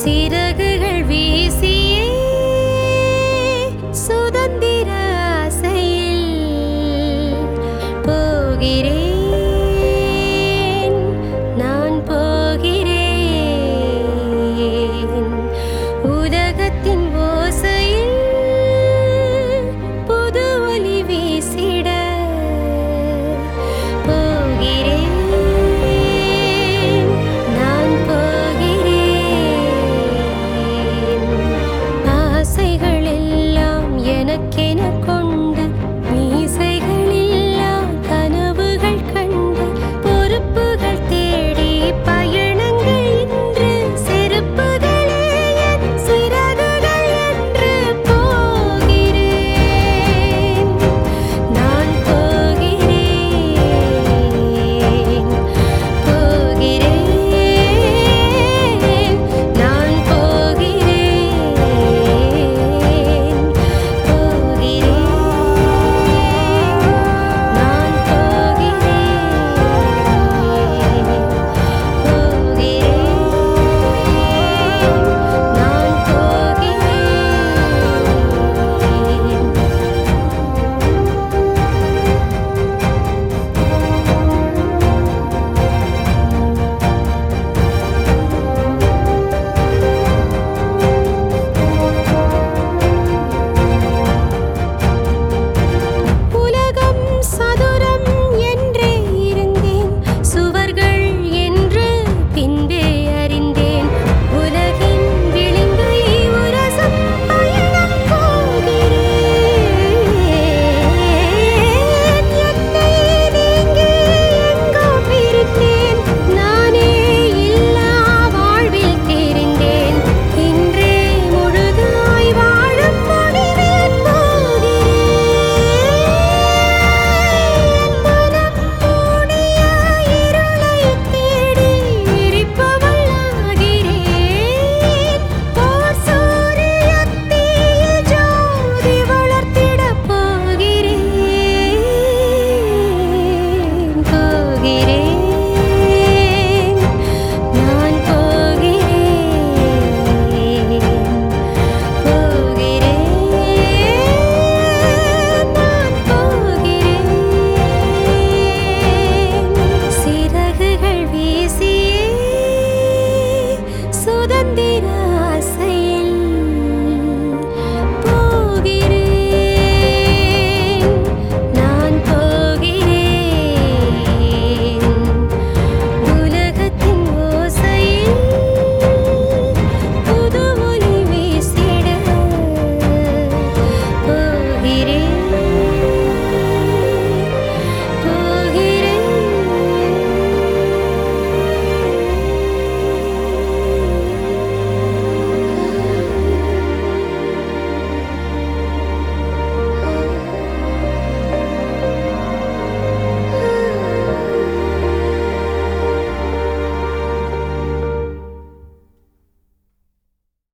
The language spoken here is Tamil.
சிறகுகள் வீசியே சுதந்திர ஆசையில் போகிறேன், நான் போகிறேன். உதகத்தின் ஓசையில் புது ஒலி வீசிட போகிறேன், நான் போகிறேன். ஆசைகள் எல்லாம் எனக்கென கொண்டு மீசைகளில்லா கனவுகள் கண்டு பொறுப்புகள் தேடி பயணங்கள் இன்று செருப்புகளே என் சிறகுகள் என்று போகிறேன், நான் போகிறேன், போகிறேன், நான் போகிறேன், போகிறேன், நான் உலகம் சதுரம் என்றே இருந்தேன், சுவர்கள் என்று பின்பே அறிந்தேன். உலகின் விளிம்பை உரசும் பயணம் போகிறேன். என்னை நீங்கி எங்கோ பிரிந்தேன், நானே இல்லா வாழ்வில் தெரிந்தேன். இன்றே முழுதாய் வாழும் முடிவில் போகிறேன். மனம் மூடிய இருளை தேடி எரிப்பவள் ஆகிறேன். ஓர் சூரியத்தீயில் ஜோதி வளர்த்திடப் போகிறேன், போகிறேன், நான் போகிறேன், போகிறேன், நான் போகிறேன். சிறகுகள் வீசியே சுதந்திர